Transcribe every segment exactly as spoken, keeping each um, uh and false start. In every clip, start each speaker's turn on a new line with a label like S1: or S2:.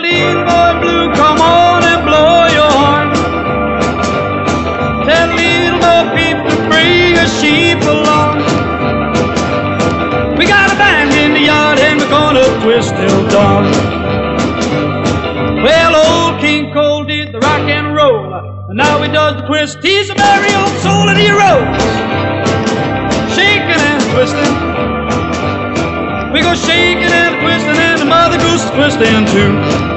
S1: little boy blue, come on and blow your horn. Tell little Bo Peep to bring a sheep along. We got a band in the yard and we're gonna twist till dawn. Well, old King Cole did the rock and roll, and now he does the twist. He's a merry old soul and he rolls, shaking and twisting. We go shaking and twisting, and the Mother Goose is twisting too.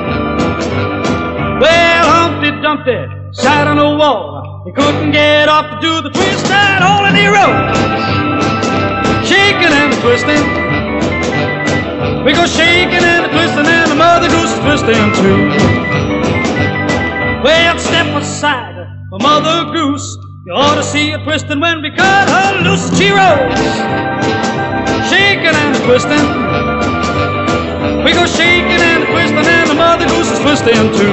S1: Well, Humpty Dumpty sat on a wall. He couldn't get up to do the twist and all, and he rolls, shaking and twisting. We go shaking and twisting, and the Mother Goose is twisting too. Well, step aside for Mother Goose. You ought to see her twisting when we cut her loose. She rolls, shaking and twisting. We go shaking and twisting, and the Mother Goose is twisting too.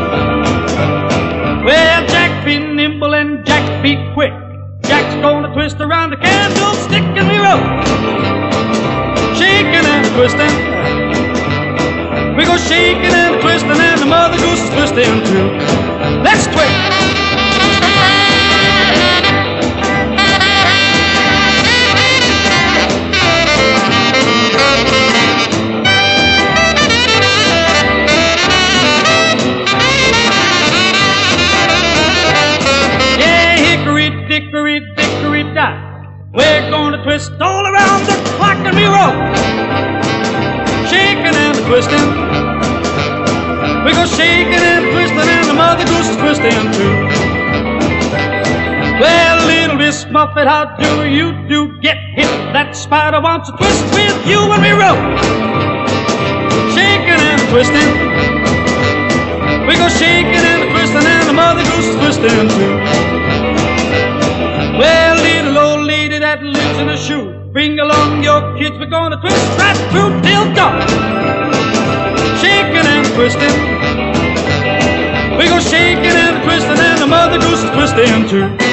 S1: Well, Jack be nimble and Jack be quick. Jack's gonna twist around the candlestick, and we roll, shaking and twisting. We go shaking and twisting, and the Mother Goose is twisting too. Let's twist. Dickory, dickory, dock. We're gonna twist all around the clock, and we roll, shaking and twisting. We go shaking and twisting, and the Mother Goose is twisting too. Well, little Miss Muffet, how do you do? Get hit. That spider wants to twist with you, and we roll, shaking and twisting. We go shaking and twisting, and the Mother Goose is twisting too. Well, little old lady that lives in a shoe, bring along your kids, we're gonna twist right through till dawn, shaking and twisting. We go shaking and twisting, and the Mother Goose is twisting too.